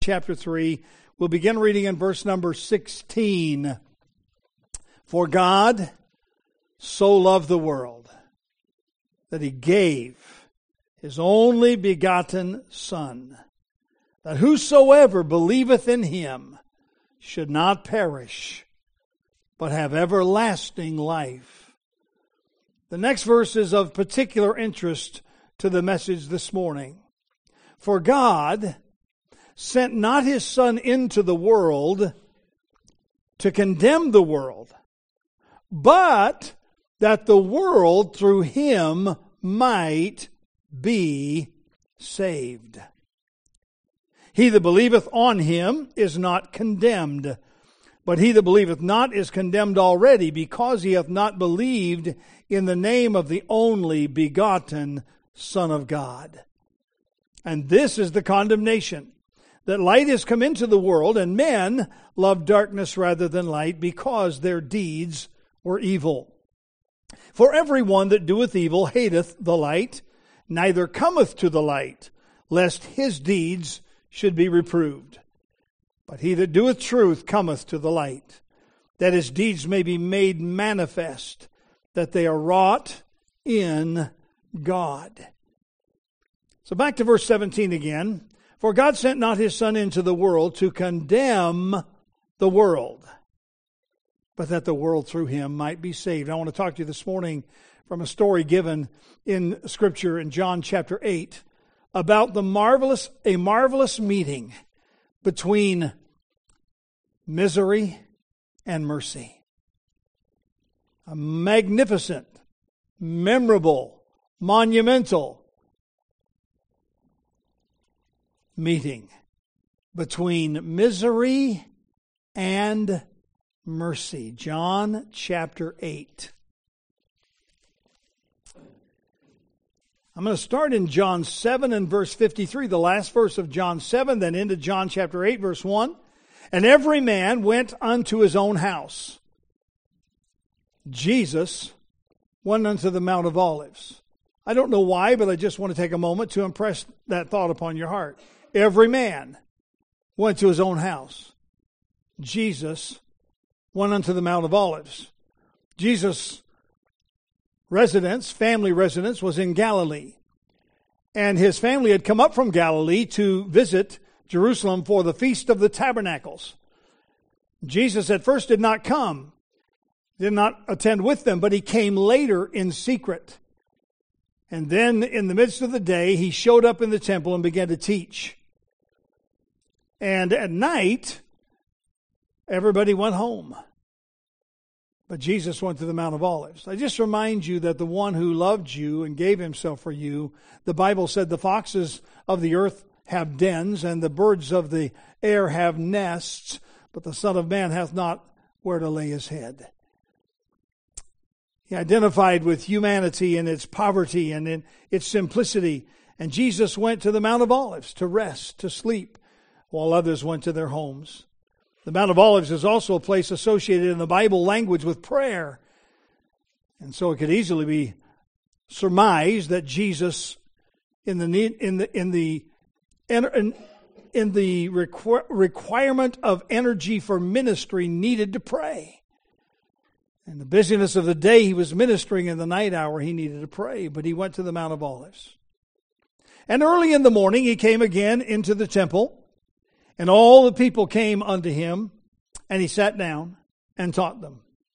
chapter 3. We'll begin reading in verse number 16. For God so loved the world that he gave his only begotten Son, that whosoever believeth in him should not perish, but have everlasting life. The next verse is of particular interest to the message this morning. For God sent not his Son into the world to condemn the world, but that the world through him might be saved. He that believeth on him is not condemned, but he that believeth not is condemned already, because he hath not believed in the name of the only begotten Son of God. And this is the condemnation, that light is come into the world, and men love darkness rather than light, because their deeds were evil. For every one that doeth evil hateth the light, neither cometh to the light, lest his deeds should be reproved. But he that doeth truth cometh to the light, that his deeds may be made manifest, that they are wrought in God. So back to verse 17 again. For God sent not his Son into the world to condemn the world, but that the world through him might be saved. I want to talk to you this morning from a story given in Scripture in John chapter 8 about a marvelous meeting between misery and mercy. A magnificent, memorable, monumental meeting between misery and mercy. John chapter 8. I'm going to start in John 7 and verse 53, the last verse of John 7, then into John chapter 8, verse 1. And every man went unto his own house. Jesus went unto the Mount of Olives. I don't know why, but I just want to take a moment to impress that thought upon your heart. Every man went to his own house. Jesus went unto the Mount of Olives. Jesus' family residence, was in Galilee. And his family had come up from Galilee to visit Jerusalem for the Feast of the Tabernacles. Jesus at first did not attend with them, but he came later in secret. And then in the midst of the day, he showed up in the temple and began to teach. And at night, everybody went home. But Jesus went to the Mount of Olives. I just remind you that the one who loved you and gave himself for you, the Bible said the foxes of the earth have dens, and the birds of the air have nests, but the Son of Man hath not where to lay his head. He identified with humanity in its poverty and in its simplicity. And Jesus went to the Mount of Olives to rest, to sleep, while others went to their homes. The Mount of Olives is also a place associated in the Bible language with prayer. And so it could easily be surmised that Jesus, in the requirement of energy for ministry, needed to pray. In the busyness of the day, he was ministering. In the night hour, he needed to pray. But he went to the Mount of Olives. And early in the morning, he came again into the temple. And all the people came unto him, and he sat down and taught them.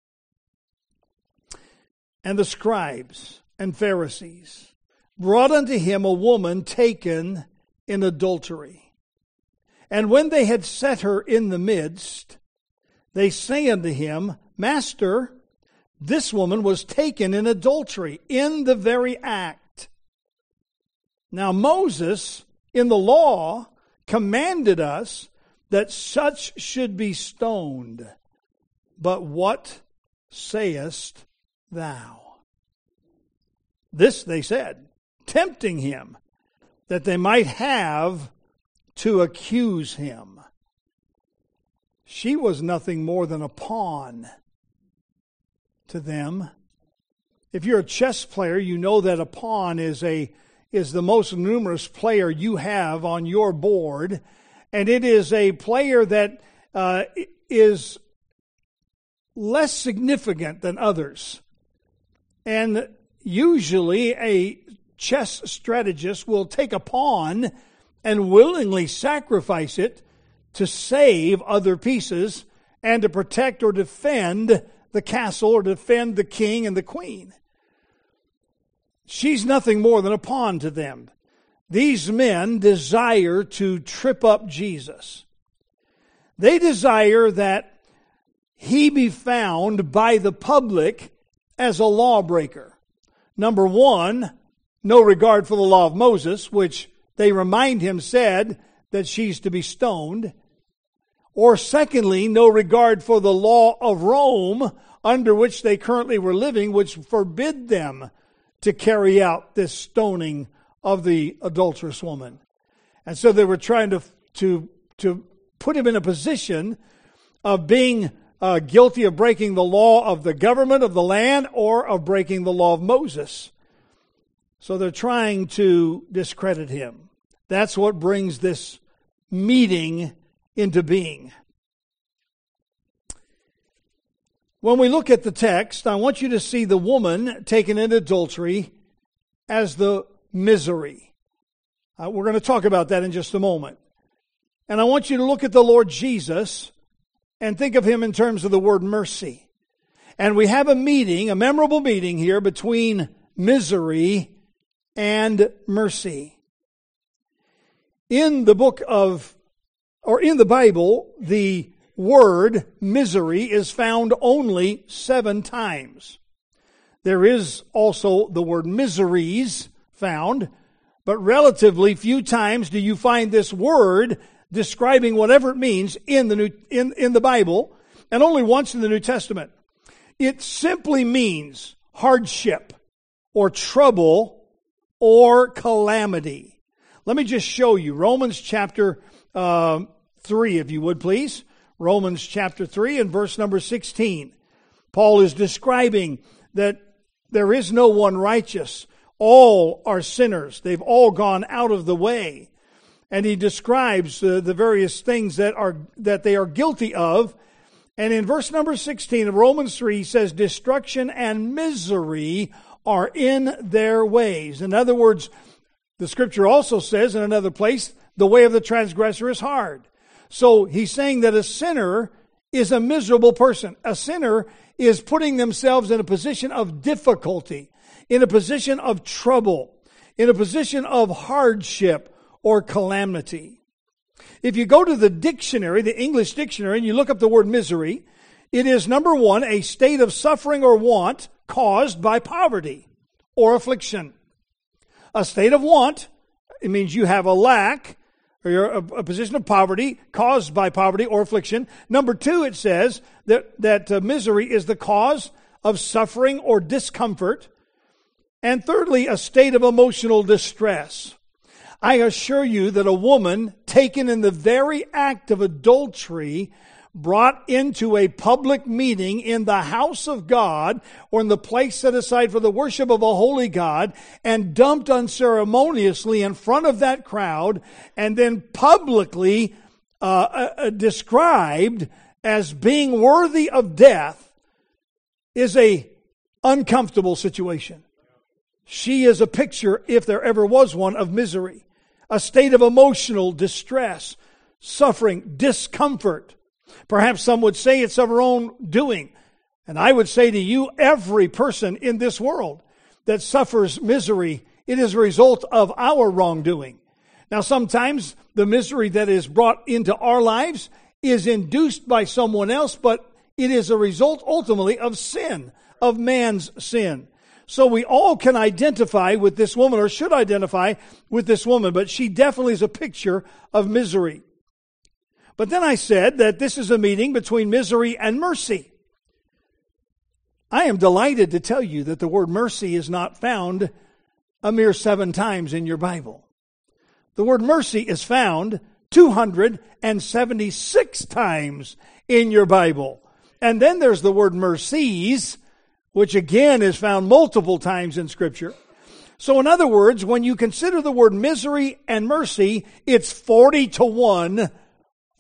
And the scribes and Pharisees brought unto him a woman taken in adultery. And when they had set her in the midst, they say unto him, Master, this woman was taken in adultery, in the very act. Now Moses, in the law, commanded us that such should be stoned. But what sayest thou? This they said, tempting him, that they might have to accuse him. She was nothing more than a pawn to them. If you're a chess player, you know that a pawn is the most numerous player you have on your board, and it is a player that is less significant than others. And usually a chess strategist will take a pawn and willingly sacrifice it to save other pieces and to protect or defend the castle or defend the king and the queen. She's nothing more than a pawn to them. These men desire to trip up Jesus. They desire that he be found by the public as a lawbreaker. Number one, no regard for the law of Moses, which they remind him said that she's to be stoned. Or secondly, no regard for the law of Rome, under which they currently were living, which forbid them to carry out this stoning of the adulterous woman. And so they were trying to put him in a position of being guilty of breaking the law of the government of the land or of breaking the law of Moses. So they're trying to discredit him. That's what brings this meeting into being. When we look at the text, I want you to see the woman taken in adultery as the misery. We're going to talk about that in just a moment. And I want you to look at the Lord Jesus and think of him in terms of the word mercy. And we have a meeting, a memorable meeting here between misery and mercy. In the Bible, the word misery is found only 7 times. There is also the word miseries found, but relatively few times do you find this word describing whatever it means in the Bible, and only once in the New Testament. It simply means hardship or trouble or calamity. Let me just show you Romans chapter 3, if you would please. Romans chapter 3 and verse number 16. Paul is describing that there is no one righteous. All are sinners. They've all gone out of the way. And he describes the various things that they are guilty of. And in verse number 16 of Romans 3, he says, destruction and misery are in their ways. In other words, the scripture also says in another place, the way of the transgressor is hard. So he's saying that a sinner is a miserable person. A sinner is putting themselves in a position of difficulty, in a position of trouble, in a position of hardship or calamity. If you go to the dictionary, the English dictionary, and you look up the word misery, it is, number one, a state of suffering or want caused by poverty or affliction. A state of want, it means you have a lack, or you're a position of poverty caused by poverty or affliction. Number two, it says that misery is the cause of suffering or discomfort. And thirdly, a state of emotional distress. I assure you that a woman taken in the very act of adultery, brought into a public meeting in the house of God or in the place set aside for the worship of a holy God, and dumped unceremoniously in front of that crowd, and then publicly described as being worthy of death, is a uncomfortable situation. She is a picture, if there ever was one, of misery. A state of emotional distress, suffering, discomfort. Perhaps some would say it's of her own doing. And I would say to you, every person in this world that suffers misery, it is a result of our wrongdoing. Now, sometimes the misery that is brought into our lives is induced by someone else, but it is a result ultimately of sin, of man's sin. So we all can identify with this woman, or should identify with this woman, but she definitely is a picture of misery. But then I said that this is a meeting between misery and mercy. I am delighted to tell you that the word mercy is not found a mere 7 times in your Bible. The word mercy is found 276 times in your Bible. And then there's the word mercies, which again is found multiple times in Scripture. So in other words, when you consider the word misery and mercy, it's 40 to 1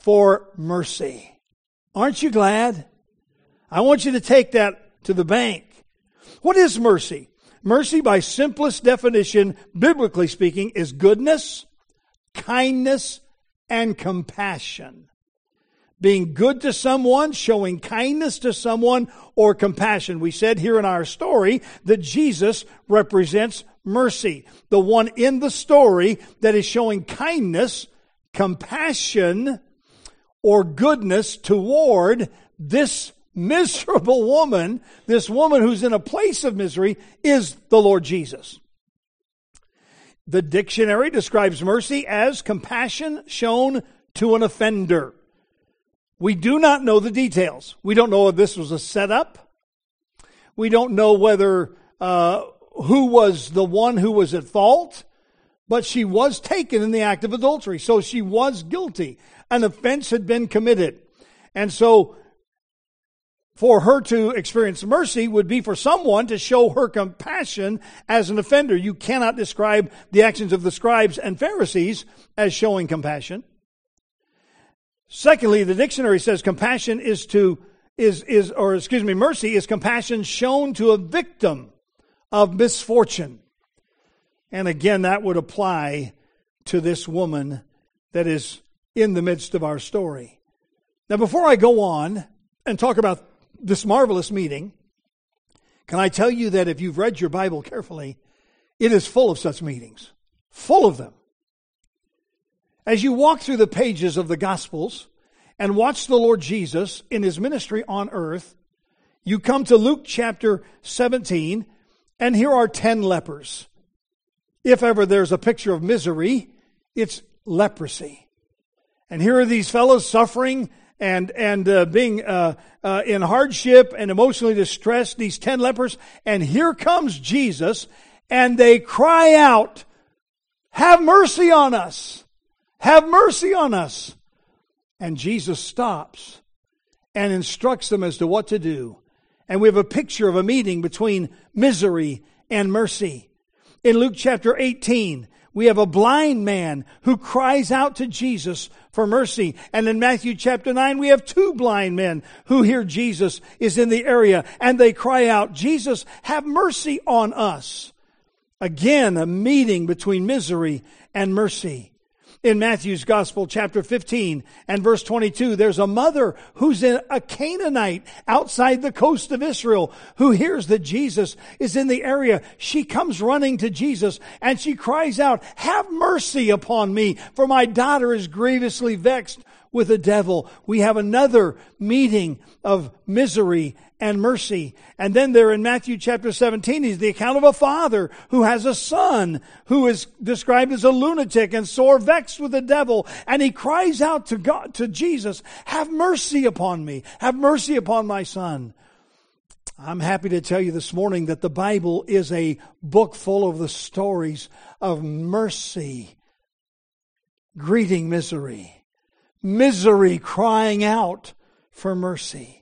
for mercy. Aren't you glad? I want you to take that to the bank. What is mercy? Mercy, by simplest definition, biblically speaking, is goodness, kindness, and compassion. Being good to someone, showing kindness to someone, or compassion. We said here in our story that Jesus represents mercy. The one in the story that is showing kindness, compassion, or goodness toward this miserable woman, this woman who's in a place of misery, is the Lord Jesus. The dictionary describes mercy as compassion shown to an offender. We do not know the details. We don't know if this was a setup. We don't know whether who was the one who was at fault. But she was taken in the act of adultery. So she was guilty. An offense had been committed. And so for her to experience mercy would be for someone to show her compassion as an offender. You cannot describe the actions of the scribes and Pharisees as showing compassion. Secondly, the dictionary says mercy is compassion shown to a victim of misfortune. And again, that would apply to this woman that is in the midst of our story. Now, before I go on and talk about this marvelous meeting, can I tell you that if you've read your Bible carefully, it is full of such meetings. Full of them. As you walk through the pages of the Gospels and watch the Lord Jesus in His ministry on earth, you come to Luke chapter 17, and here are 10 lepers. If ever there's a picture of misery, it's leprosy. And here are these fellows suffering and being in hardship and emotionally distressed, these 10 lepers. And here comes Jesus, and they cry out, "Have mercy on us! Have mercy on us!" And Jesus stops and instructs them as to what to do. And we have a picture of a meeting between misery and mercy. In Luke chapter 18, we have a blind man who cries out to Jesus for mercy. And in Matthew chapter 9, we have 2 blind men who hear Jesus is in the area. And they cry out, "Jesus, have mercy on us." Again, a meeting between misery and mercy. In Matthew's Gospel, chapter 15 and verse 22, there's a mother who's a Canaanite outside the coast of Israel who hears that Jesus is in the area. She comes running to Jesus and she cries out, "Have mercy upon me, for my daughter is grievously vexed with the devil." We have another meeting of misery and mercy. And then there in Matthew chapter 17 is the account of a father who has a son who is described as a lunatic and sore vexed with the devil. And he cries out to God, to Jesus, "Have mercy upon me. Have mercy upon my son." I'm happy to tell you this morning that the Bible is a book full of the stories of mercy greeting misery. Misery crying out for mercy.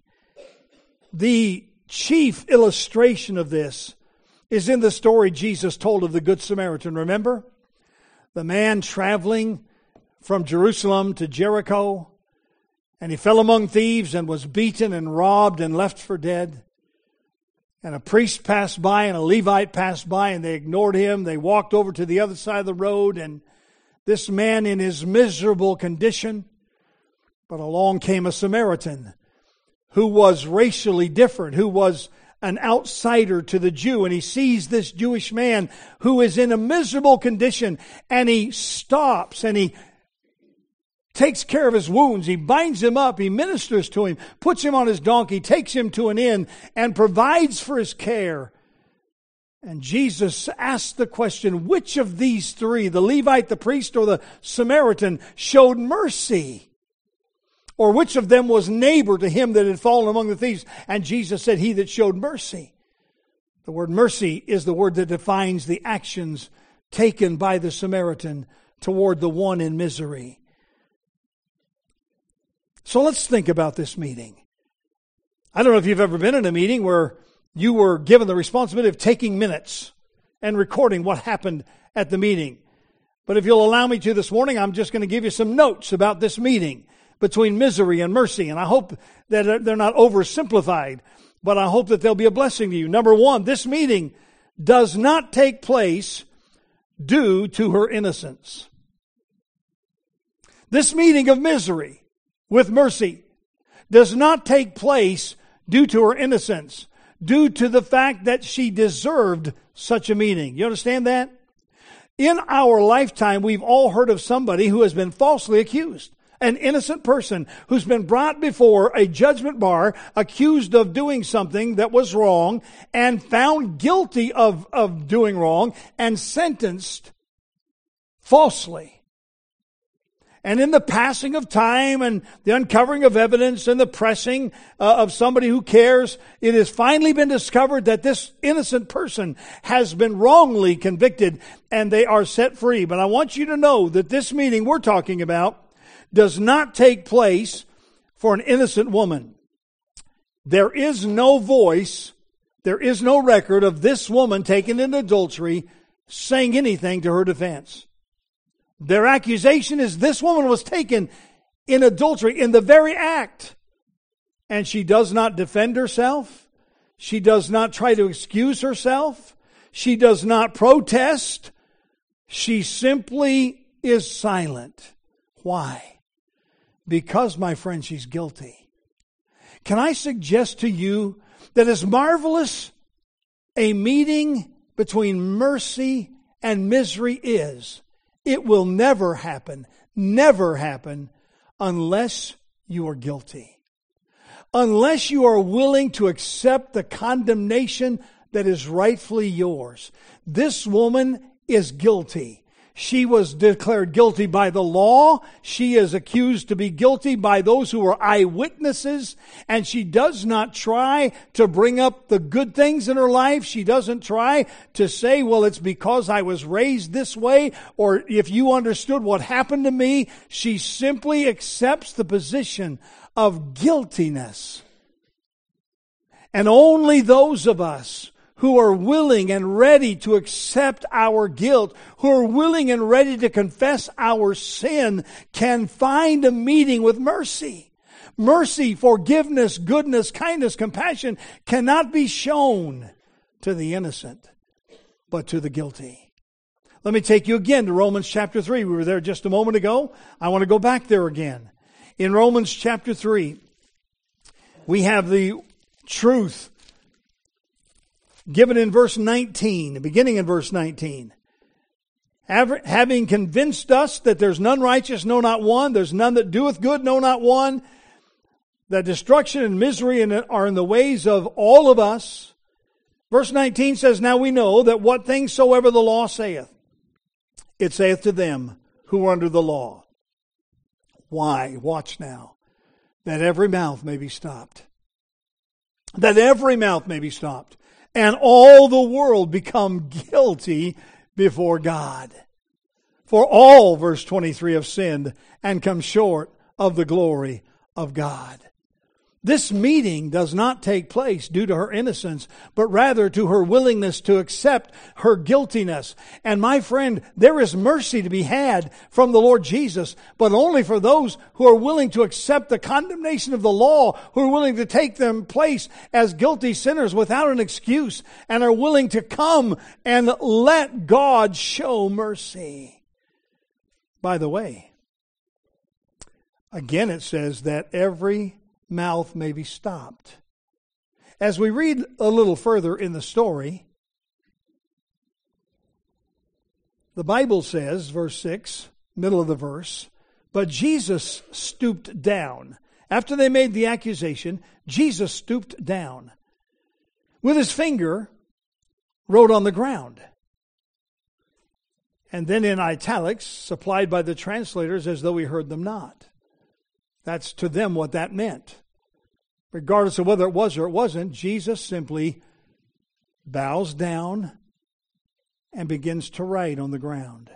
The chief illustration of this is in the story Jesus told of the Good Samaritan. Remember? The man traveling from Jerusalem to Jericho, and he fell among thieves and was beaten and robbed and left for dead. And a priest passed by and a Levite passed by, and they ignored him. They walked over to the other side of the road, and this man in his miserable condition, but along came a Samaritan who was racially different, who was an outsider to the Jew. And he sees this Jewish man who is in a miserable condition, and he stops and he takes care of his wounds. He binds him up, he ministers to him, puts him on his donkey, takes him to an inn, and provides for his care. And Jesus asked the question, which of these 3, the Levite, the priest, or the Samaritan, showed mercy? Or which of them was neighbor to him that had fallen among the thieves? And Jesus said, "He that showed mercy." The word mercy is the word that defines the actions taken by the Samaritan toward the one in misery. So let's think about this meeting. I don't know if you've ever been in a meeting where you were given the responsibility of taking minutes and recording what happened at the meeting. But if you'll allow me to this morning, I'm just going to give you some notes about this meeting. between misery and mercy. And I hope that they're not oversimplified, but I hope that they'll be a blessing to you. Number one, this meeting does not take place due to her innocence. This meeting of misery with mercy does not take place due to her innocence, due to the fact that she deserved such a meeting. You understand that? In our lifetime, we've all heard of somebody who has been falsely accused. An innocent person who's been brought before a judgment bar, accused of doing something that was wrong, and found guilty of doing wrong, and sentenced falsely. And in the passing of time and the uncovering of evidence and the pressing of somebody who cares, it has finally been discovered that this innocent person has been wrongly convicted and they are set free. But I want you to know that this meeting we're talking about does not take place for an innocent woman. There is no voice, there is no record of this woman taken in adultery saying anything to her defense. Their accusation is this woman was taken in adultery in the very act. And she does not defend herself. She does not try to excuse herself. She does not protest. She simply is silent. Why? Because, my friend, she's guilty. Can I suggest to you that as marvelous a meeting between mercy and misery is, it will never happen unless you are guilty. Unless you are willing to accept the condemnation that is rightfully yours. This woman is guilty. She was declared guilty by the law. She is accused to be guilty by those who are eyewitnesses. And she does not try to bring up the good things in her life. She doesn't try to say, well, it's because I was raised this way, or if you understood what happened to me. She simply accepts the position of guiltiness. And only those of us who are willing and ready to accept our guilt, who are willing and ready to confess our sin, can find a meeting with mercy. Mercy, forgiveness, goodness, kindness, compassion cannot be shown to the innocent, but to the guilty. Let me take you again to Romans chapter 3. We were there just a moment ago. I want to go back there again. In Romans chapter 3, we have the truth given in verse 19, beginning in verse 19. Having convinced us that there's none righteous, no not one, there's none that doeth good, no not one, that destruction and misery are in the ways of all of us. Verse 19 says, now we know that what things soever the law saith, it saith to them who are under the law. Why? Watch now. That every mouth may be stopped. That every mouth may be stopped. And all the world become guilty before God. For all, verse 23, have sinned and come short of the glory of God. This meeting does not take place due to her innocence, but rather to her willingness to accept her guiltiness. And my friend, there is mercy to be had from the Lord Jesus, but only for those who are willing to accept the condemnation of the law, who are willing to take their place as guilty sinners without an excuse, and are willing to come and let God show mercy. By the way, again it says that every mouth may be stopped. As we read a little further in the story, the Bible says, verse 6, middle of the verse, but Jesus stooped down. After they made the accusation, Jesus stooped down. With his finger, wrote on the ground. And then in italics, supplied by the translators as though he heard them not. That's to them what that meant. Regardless of whether it was or it wasn't, Jesus simply bows down and begins to write on the ground.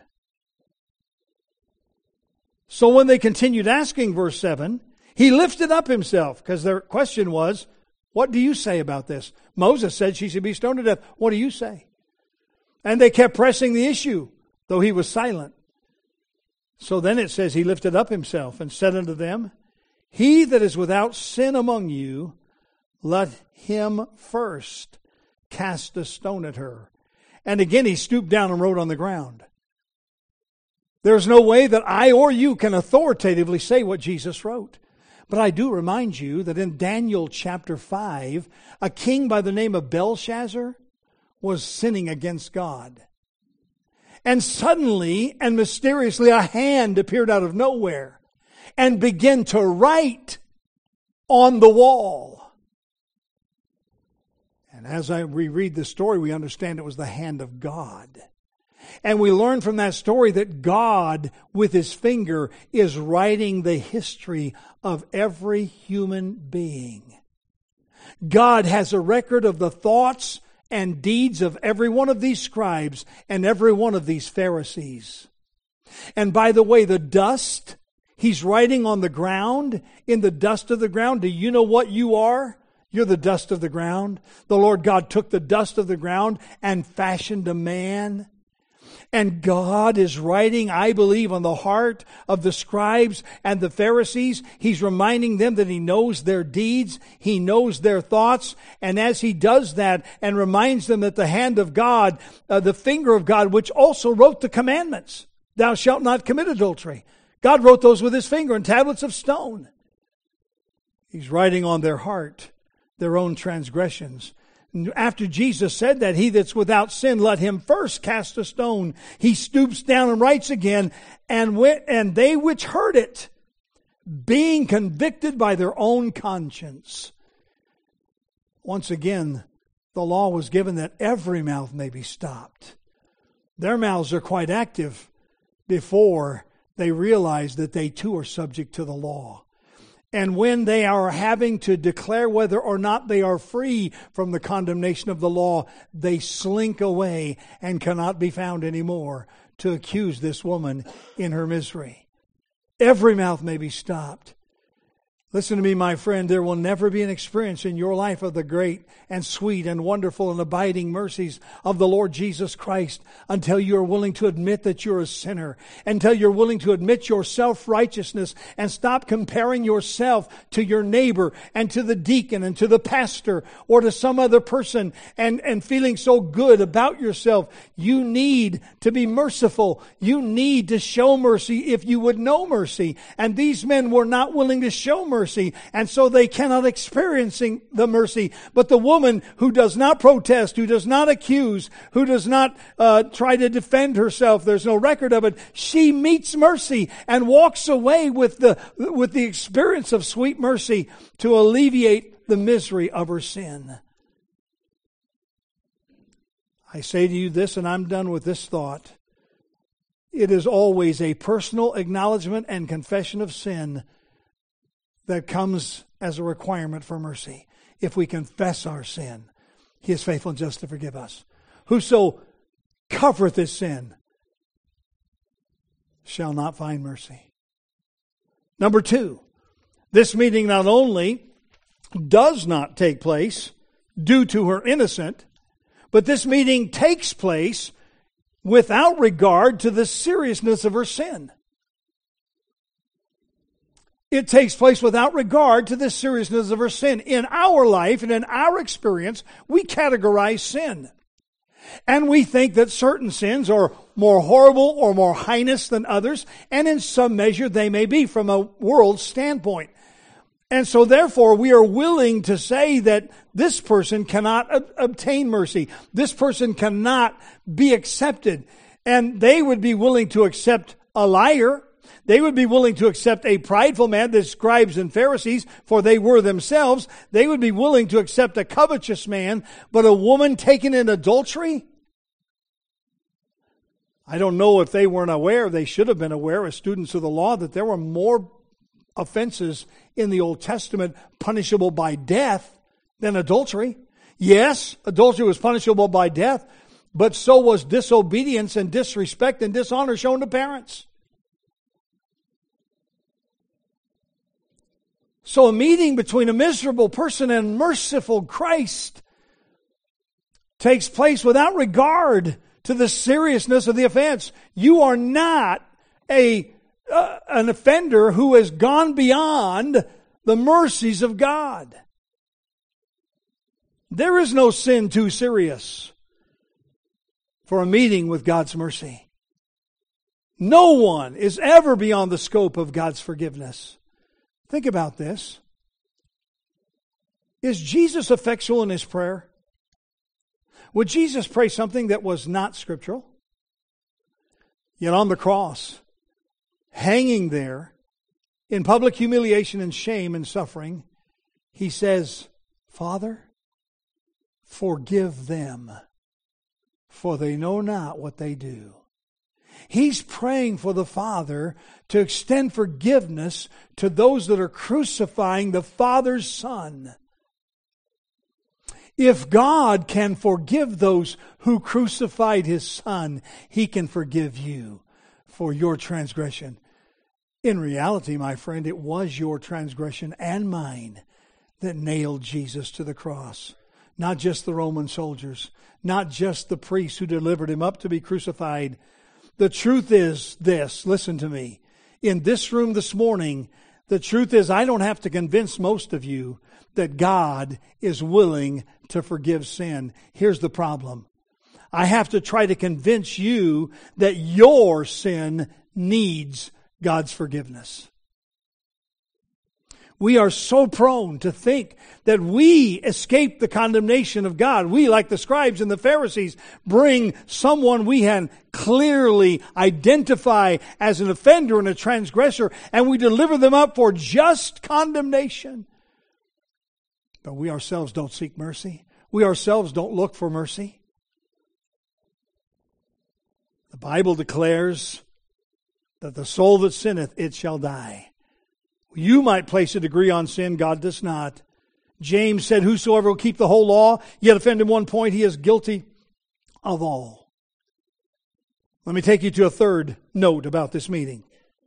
So when they continued asking, verse 7, he lifted up himself, because their question was, what do you say about this? Moses said she should be stoned to death. What do you say? And they kept pressing the issue, though he was silent. So then it says he lifted up himself and said unto them, He that is without sin among you, let him first cast a stone at her. And again he stooped down and wrote on the ground. There's no way that I or you can authoritatively say what Jesus wrote. But I do remind you that in Daniel chapter 5, a king by the name of Belshazzar was sinning against God. And suddenly and mysteriously a hand appeared out of nowhere and began to write on the wall. And as we read the story, we understand it was the hand of God. And we learn from that story that God, with His finger, is writing the history of every human being. God has a record of the thoughts and deeds of every one of these scribes and every one of these Pharisees. And by the way, the dust, He's writing on the ground, in the dust of the ground. Do you know what you are? You're the dust of the ground. The Lord God took the dust of the ground and fashioned a man. And God is writing, I believe, on the heart of the scribes and the Pharisees. He's reminding them that He knows their deeds. He knows their thoughts. And as He does that and reminds them that the hand of God, the finger of God, which also wrote the commandments, thou shalt not commit adultery. God wrote those with His finger in tablets of stone. He's writing on their heart their own transgressions. After Jesus said that, he that's without sin, let him first cast a stone. He stoops down and writes again, and they which heard it, being convicted by their own conscience. Once again, the law was given that every mouth may be stopped. Their mouths are quite active before they realize that they too are subject to the law. And when they are having to declare whether or not they are free from the condemnation of the law, they slink away and cannot be found anymore to accuse this woman in her misery. Every mouth may be stopped. Listen to me, my friend, there will never be an experience in your life of the great and sweet and wonderful and abiding mercies of the Lord Jesus Christ until you are willing to admit that you're a sinner, until you're willing to admit your self-righteousness and stop comparing yourself to your neighbor and to the deacon and to the pastor or to some other person and feeling so good about yourself. You need to be merciful. You need to show mercy if you would know mercy. And these men were not willing to show mercy. And so they cannot experience the mercy. But the woman who does not protest, who does not accuse, who does not try to defend herself, there's no record of it, she meets mercy and walks away with the experience of sweet mercy to alleviate the misery of her sin. I say to you this, and I'm done with this thought. It is always a personal acknowledgement and confession of sin that comes as a requirement for mercy. If we confess our sin, He is faithful and just to forgive us. Whoso covereth his sin shall not find mercy. Number 2, this meeting not only does not take place due to her innocence, but this meeting takes place without regard to the seriousness of her sin. It takes place without regard to the seriousness of her sin. In our life and in our experience, we categorize sin. And we think that certain sins are more horrible or more heinous than others, and in some measure they may be from a world standpoint. And so therefore we are willing to say that this person cannot obtain mercy. This person cannot be accepted. And they would be willing to accept a liar. They would be willing to accept a prideful man, the scribes and Pharisees, for they were themselves. They would be willing to accept a covetous man, but a woman taken in adultery? I don't know if they weren't aware, they should have been aware as students of the law, that there were more offenses in the Old Testament punishable by death than adultery. Yes, adultery was punishable by death, but so was disobedience and disrespect and dishonor shown to parents. So a meeting between a miserable person and merciful Christ takes place without regard to the seriousness of the offense. You are not an offender who has gone beyond the mercies of God. There is no sin too serious for a meeting with God's mercy. No one is ever beyond the scope of God's forgiveness. Think about this. Is Jesus effectual in His prayer? Would Jesus pray something that was not scriptural? Yet on the cross, hanging there, in public humiliation and shame and suffering, He says, Father, forgive them, for they know not what they do. He's praying for the Father to extend forgiveness to those that are crucifying the Father's Son. If God can forgive those who crucified His Son, He can forgive you for your transgression. In reality, my friend, it was your transgression and mine that nailed Jesus to the cross. Not just the Roman soldiers, not just the priests who delivered Him up to be crucified. The truth is this, listen to me. In this room this morning, the truth is I don't have to convince most of you that God is willing to forgive sin. Here's the problem. I have to try to convince you that your sin needs God's forgiveness. We are so prone to think that we escape the condemnation of God. We, like the scribes and the Pharisees, bring someone we can clearly identify as an offender and a transgressor, and we deliver them up for just condemnation. But we ourselves don't seek mercy. We ourselves don't look for mercy. The Bible declares that the soul that sinneth, it shall die. You might place a degree on sin, God does not. James said, whosoever will keep the whole law, yet offend in one point, he is guilty of all. Let me take you to a third note about this meeting.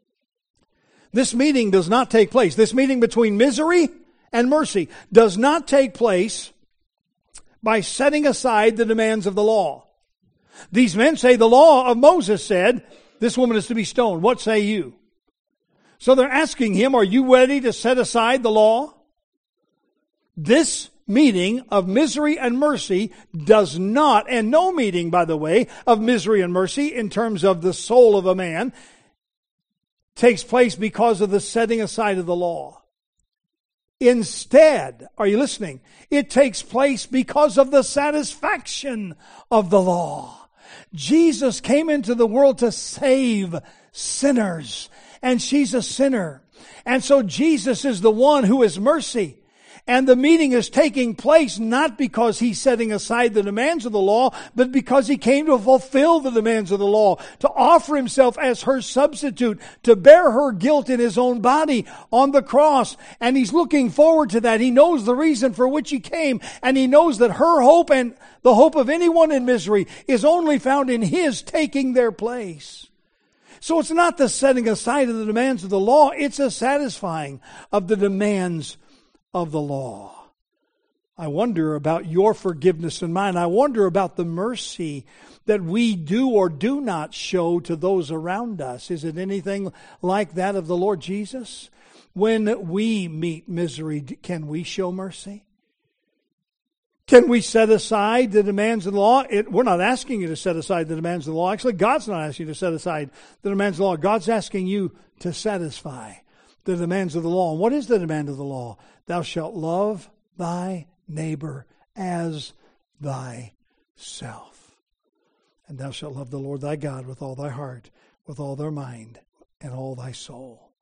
This meeting does not take place. This meeting between misery and mercy does not take place by setting aside the demands of the law. These men say the law of Moses said, this woman is to be stoned. What say you? So they're asking him, are you ready to set aside the law? This meeting of misery and mercy does not, and no meeting, by the way, of misery and mercy in terms of the soul of a man, takes place because of the setting aside of the law. Instead, are you listening? It takes place because of the satisfaction of the law. Jesus came into the world to save sinners. And she's a sinner. And so Jesus is the one who is mercy. And the meeting is taking place not because He's setting aside the demands of the law, but because He came to fulfill the demands of the law, to offer Himself as her substitute, to bear her guilt in His own body on the cross. And He's looking forward to that. He knows the reason for which He came, and He knows that her hope and the hope of anyone in misery is only found in His taking their place. So it's not the setting aside of the demands of the law, it's a satisfying of the demands of the law. I wonder about your forgiveness and mine. I wonder about the mercy that we do or do not show to those around us. Is it anything like that of the Lord Jesus? When we meet misery, can we show mercy? Can we set aside the demands of the law? We're not asking you to set aside the demands of the law. Actually, God's not asking you to set aside the demands of the law. God's asking you to satisfy the demands of the law. And what is the demand of the law? Thou shalt love thy neighbor as thyself. And thou shalt love the Lord thy God with all thy heart, with all thy mind, and all thy soul.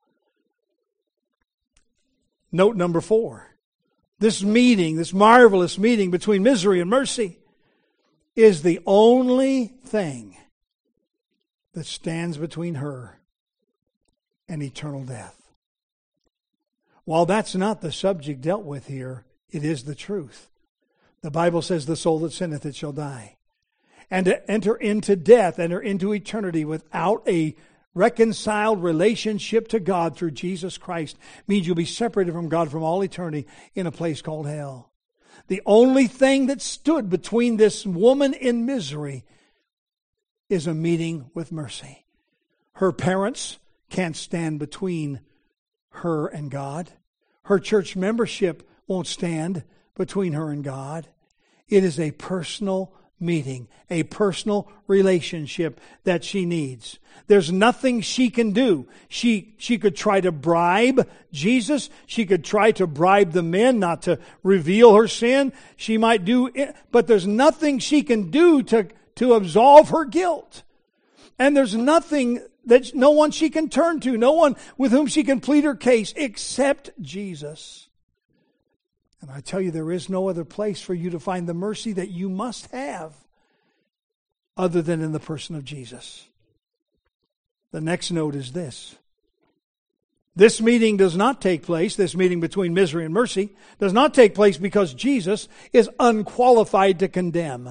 Note number 4. This meeting, this marvelous meeting between misery and mercy, is the only thing that stands between her and eternal death. While that's not the subject dealt with here, it is the truth. The Bible says, the soul that sinneth, it shall die. And to enter into death, enter into eternity without a reconciled relationship to God through Jesus Christ means you'll be separated from God from all eternity in a place called hell. The only thing that stood between this woman in misery is a meeting with mercy. Her parents can't stand between her and God. Her church membership won't stand between her and God. It is a personal meeting, a personal relationship that she needs. There's nothing she can do. She could try to bribe Jesus. She could try to bribe the men not to reveal her sin. She might do it, but there's nothing she can do to absolve her guilt. And there's nothing no one she can turn to, no one with whom she can plead her case except Jesus. And I tell you, there is no other place for you to find the mercy that you must have other than in the person of Jesus. The next note is this. This meeting does not take place, this meeting between misery and mercy, does not take place because Jesus is unqualified to condemn.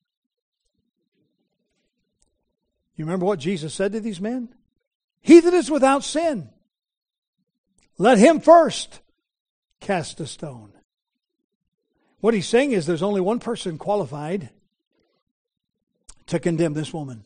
You remember what Jesus said to these men? He that is without sin, let him first cast a stone. What he's saying is there's only one person qualified to condemn this woman.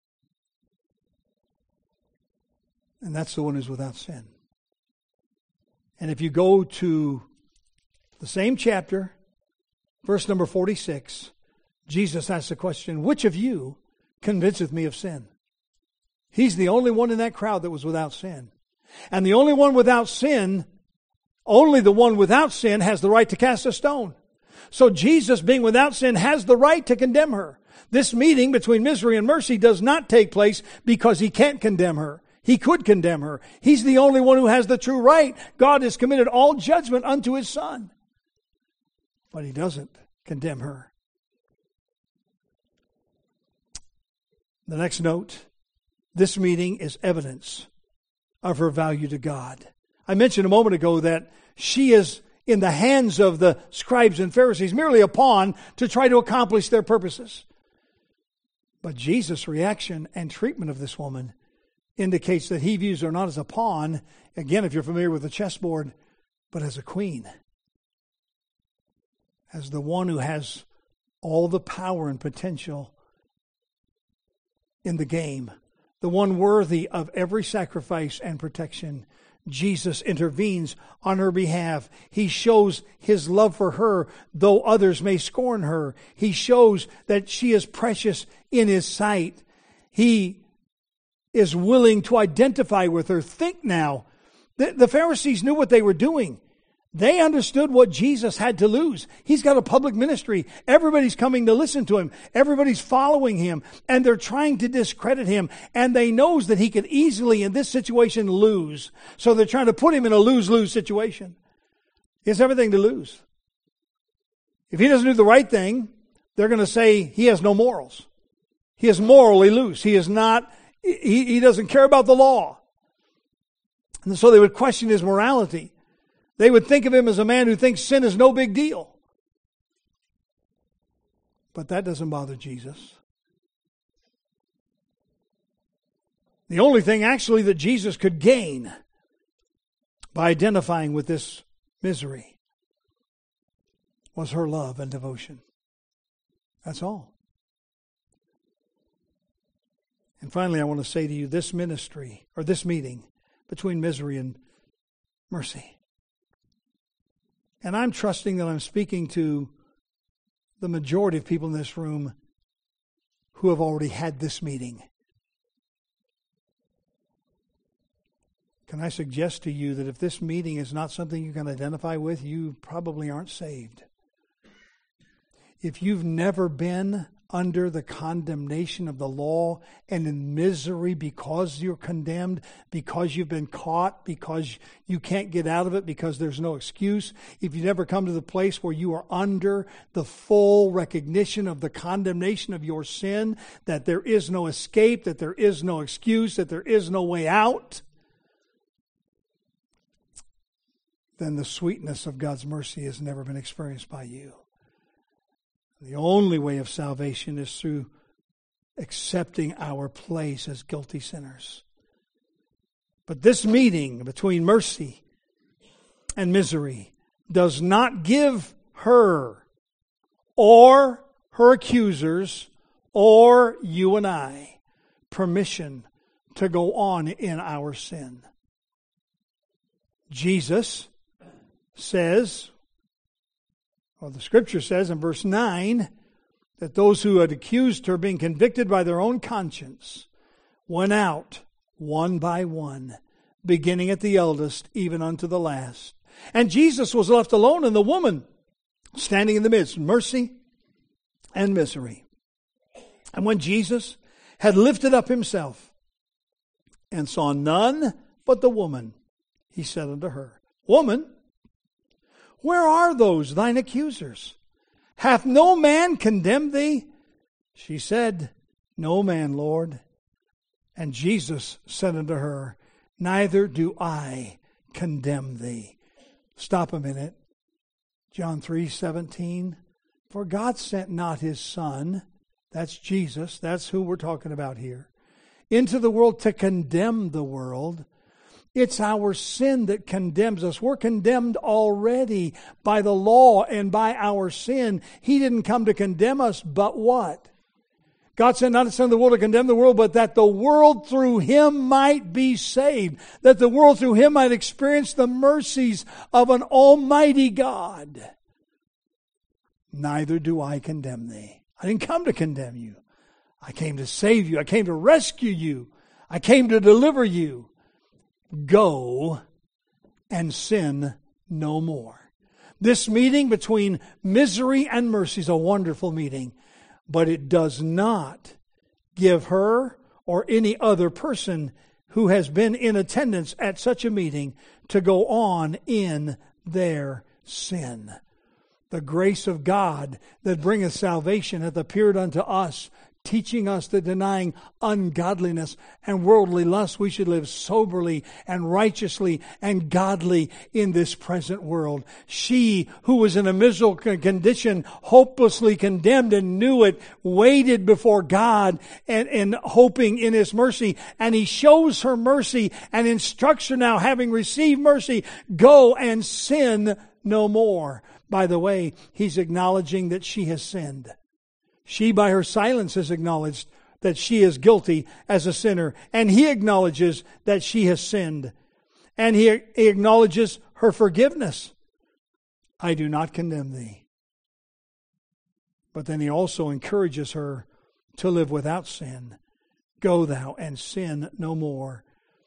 And that's the one who's without sin. And if you go to the same chapter, verse number 46, Jesus asks the question, which of you convinceth me of sin? He's the only one in that crowd that was without sin. And the only one without sin, only the one without sin has the right to cast a stone. So Jesus, being without sin, has the right to condemn her. This meeting between misery and mercy does not take place because he can't condemn her. He could condemn her. He's the only one who has the true right. God has committed all judgment unto his Son. But he doesn't condemn her. The next note, this meeting is evidence of her value to God. I mentioned a moment ago that she is in the hands of the scribes and Pharisees, merely a pawn to try to accomplish their purposes. But Jesus' reaction and treatment of this woman indicates that he views her not as a pawn, again, if you're familiar with the chessboard, but as a queen. As the one who has all the power and potential in the game. The one worthy of every sacrifice and protection. Jesus intervenes on her behalf. He shows his love for her, though others may scorn her. He shows that she is precious in his sight. He is willing to identify with her. Think now, the Pharisees knew what they were doing. They understood what Jesus had to lose. He's got a public ministry. Everybody's coming to listen to him. Everybody's following him. And they're trying to discredit him. And they knows that he could easily, in this situation, lose. So they're trying to put him in a lose-lose situation. He has everything to lose. If he doesn't do the right thing, they're going to say he has no morals. He is morally loose. He is not, he doesn't care about the law. And so they would question his morality. They would think of him as a man who thinks sin is no big deal. But that doesn't bother Jesus. The only thing actually that Jesus could gain by identifying with this misery was her love and devotion. That's all. And finally, I want to say to you, this ministry, or this meeting between misery and mercy. And I'm trusting that I'm speaking to the majority of people in this room who have already had this meeting. Can I suggest to you that if this meeting is not something you can identify with, you probably aren't saved. If you've never been under the condemnation of the law and in misery because you're condemned, because you've been caught, because you can't get out of it, because there's no excuse, if you never come to the place where you are under the full recognition of the condemnation of your sin, that there is no escape, that there is no excuse, that there is no way out, then the sweetness of God's mercy has never been experienced by you. The only way of salvation is through accepting our place as guilty sinners. But this meeting between mercy and misery does not give her or her accusers or you and I permission to go on in our sin. Jesus says, or the Scripture says in verse 9, that those who had accused her, being convicted by their own conscience, went out one by one, beginning at the eldest, even unto the last. And Jesus was left alone, and the woman standing in the midst, mercy and misery. And when Jesus had lifted up himself and saw none but the woman, he said unto her, Woman, where are those thine accusers? Hath no man condemned thee? She said, No man, Lord. And Jesus said unto her, Neither do I condemn thee. Stop a minute. John 3:17. For God sent not his Son, that's Jesus, that's who we're talking about here, into the world to condemn the world. It's our sin that condemns us. We're condemned already by the law and by our sin. He didn't come to condemn us, but what? God sent not his Son into the world to condemn the world, but that the world through him might be saved. That the world through him might experience the mercies of an almighty God. Neither do I condemn thee. I didn't come to condemn you. I came to save you. I came to rescue you. I came to deliver you. Go and sin no more. This meeting between misery and mercy is a wonderful meeting, but it does not give her or any other person who has been in attendance at such a meeting to go on in their sin. The grace of God that bringeth salvation hath appeared unto us, teaching us that denying ungodliness and worldly lust, we should live soberly and righteously and godly in this present world. She who was in a miserable condition, hopelessly condemned and knew it, waited before God and hoping in his mercy. And he shows her mercy and instructs her now, having received mercy, go and sin no more. By the way, he's acknowledging that she has sinned. She, by her silence, has acknowledged that she is guilty as a sinner. And he acknowledges that she has sinned. And he acknowledges her forgiveness. I do not condemn thee. But then he also encourages her to live without sin. Go thou and sin no more.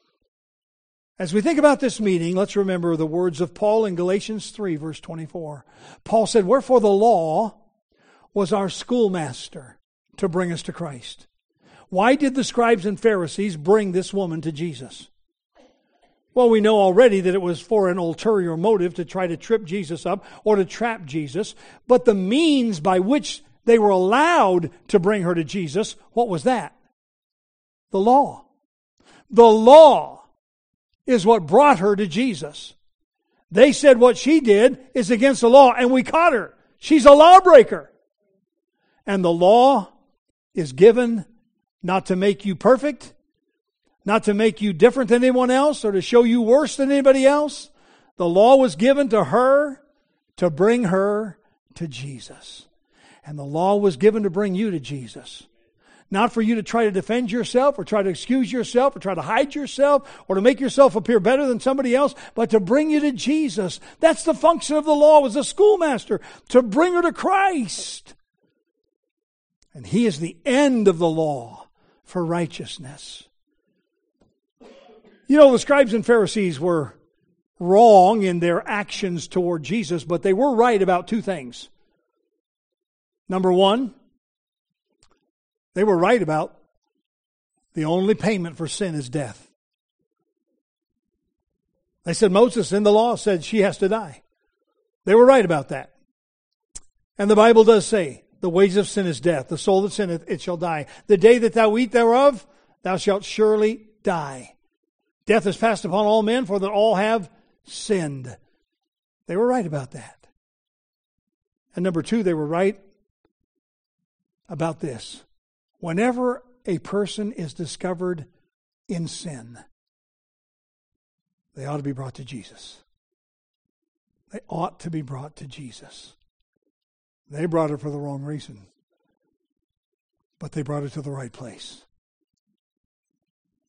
As we think about this meeting, let's remember the words of Paul in Galatians 3, verse 24. Paul said, Wherefore the law was our schoolmaster to bring us to Christ. Why did the scribes and Pharisees bring this woman to Jesus? Well, we know already that it was for an ulterior motive to try to trip Jesus up or to trap Jesus. But the means by which they were allowed to bring her to Jesus, what was that? The law. The law is what brought her to Jesus. They said what she did is against the law, and we caught her. She's a lawbreaker. And the law is given not to make you perfect, not to make you different than anyone else, or to show you worse than anybody else. The law was given to her to bring her to Jesus. And the law was given to bring you to Jesus. Not for you to try to defend yourself or try to excuse yourself or try to hide yourself or to make yourself appear better than somebody else, but to bring you to Jesus. That's the function of the law as a schoolmaster, to bring her to Christ. And he is the end of the law for righteousness. You know, the scribes and Pharisees were wrong in their actions toward Jesus, but they were right about two things. Number one, they were right about the only payment for sin is death. They said Moses in the law said she has to die. They were right about that. And the Bible does say, the wages of sin is death. The soul that sinneth, it shall die. The day that thou eat thereof, thou shalt surely die. Death is passed upon all men, for that all have sinned. They were right about that. And number two, they were right about this. Whenever a person is discovered in sin, they ought to be brought to Jesus. They ought to be brought to Jesus. They brought her for the wrong reason, but they brought her to the right place.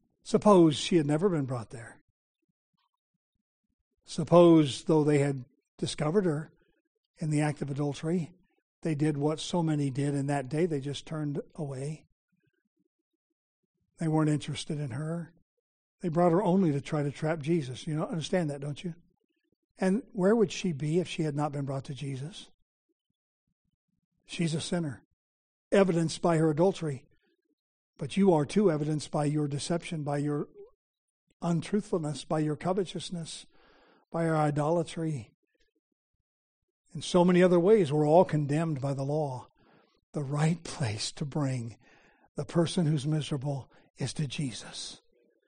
Suppose she had never been brought there. Suppose, though they had discovered her in the act of adultery, they did what so many did in that day. They just turned away. They weren't interested in her. They brought her only to try to trap Jesus. You understand that, don't you? And where would she be if she had not been brought to Jesus? She's a sinner, evidenced by her adultery. But you are too, evidenced by your deception, by your untruthfulness, by your covetousness, by your idolatry. In so many other ways, we're all condemned by the law. The right place to bring the person who's miserable is to Jesus.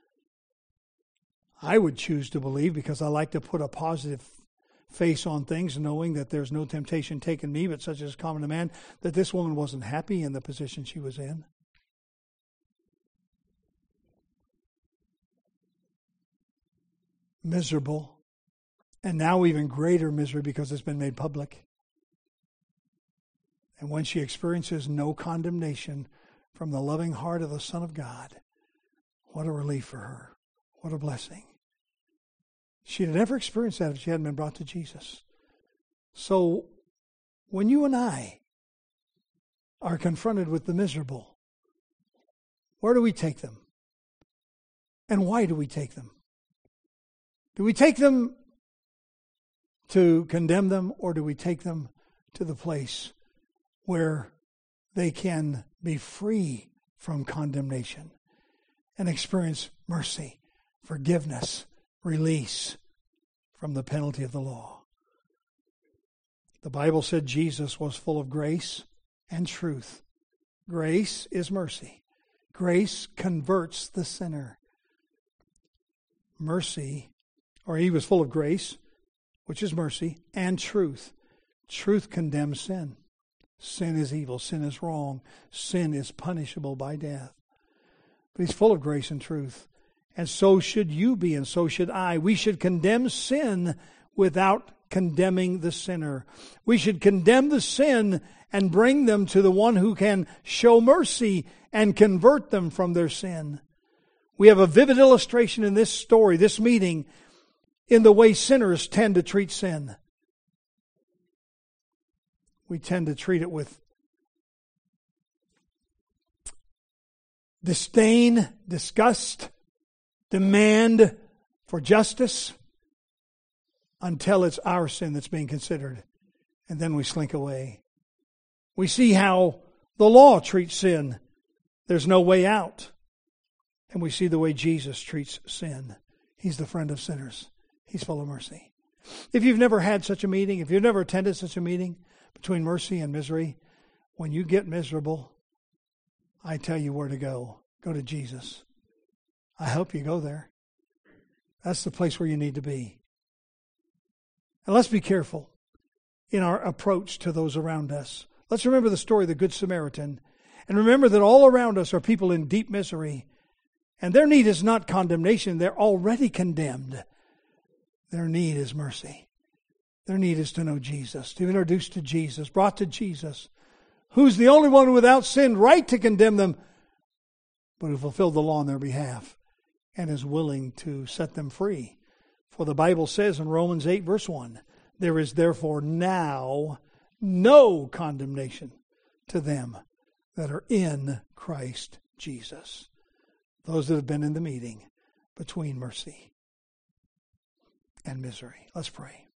I would choose to believe, because I like to put a positive face on things, knowing that there's no temptation taken me, but such as common to man, that this woman wasn't happy in the position she was in. Miserable. And now even greater misery because it's been made public. And when she experiences no condemnation from the loving heart of the Son of God, what a relief for her. What a blessing. She'd have never experienced that if she hadn't been brought to Jesus. So when you and I are confronted with the miserable, where do we take them? And why do we take them? Do we take them to condemn them, or do we take them to the place where they can be free from condemnation and experience mercy, forgiveness, release from the penalty of the law? The Bible said Jesus was full of grace and truth. Grace is mercy. Grace converts the sinner. Mercy, or he was full of grace, which is mercy, and truth. Truth condemns sin. Sin is evil. Sin is wrong. Sin is punishable by death. But he's full of grace and truth. And so should you be, and so should I. We should condemn sin without condemning the sinner. We should condemn the sin and bring them to the one who can show mercy and convert them from their sin. We have a vivid illustration in this story, this meeting, in the way sinners tend to treat sin. We tend to treat it with disdain, disgust, demand for justice, until it's our sin that's being considered. And then we slink away. We see how the law treats sin. There's no way out. And we see the way Jesus treats sin. He's the friend of sinners. He's full of mercy. If you've never had such a meeting, if you've never attended such a meeting between mercy and misery, when you get miserable, I tell you where to go. Go to Jesus. I hope you go there. That's the place where you need to be. And let's be careful in our approach to those around us. Let's remember the story of the Good Samaritan. And remember that all around us are people in deep misery. And their need is not condemnation. They're already condemned. Their need is mercy. Their need is to know Jesus, to be introduced to Jesus, brought to Jesus, who's the only one without sin, right to condemn them, but who fulfilled the law on their behalf and is willing to set them free. For the Bible says in Romans 8, verse 1, there is therefore now no condemnation to them that are in Christ Jesus. Those that have been in the meeting between mercy and misery. Let's pray.